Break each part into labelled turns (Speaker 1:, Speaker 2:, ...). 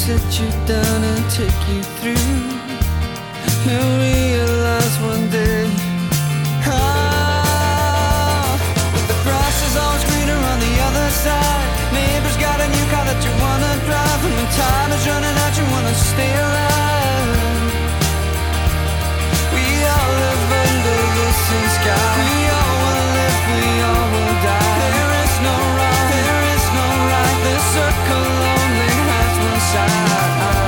Speaker 1: sit you down and take you through. You'll realize one day, that the grass is always greener on the other side. Neighbor's got a new car that you wanna drive, and when time is running out you wanna stay alive. We all live under the same sky. We all will live, we all will die. There is no wrong, there is no right. The circle only has one side.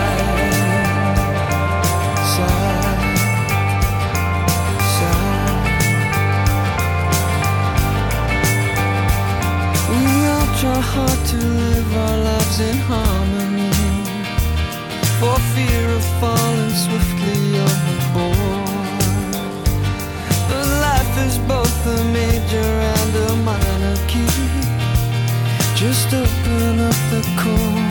Speaker 1: Try hard to live our lives in harmony, for fear of falling swiftly overboard. But life is both a major and a minor key. Just open up the chord.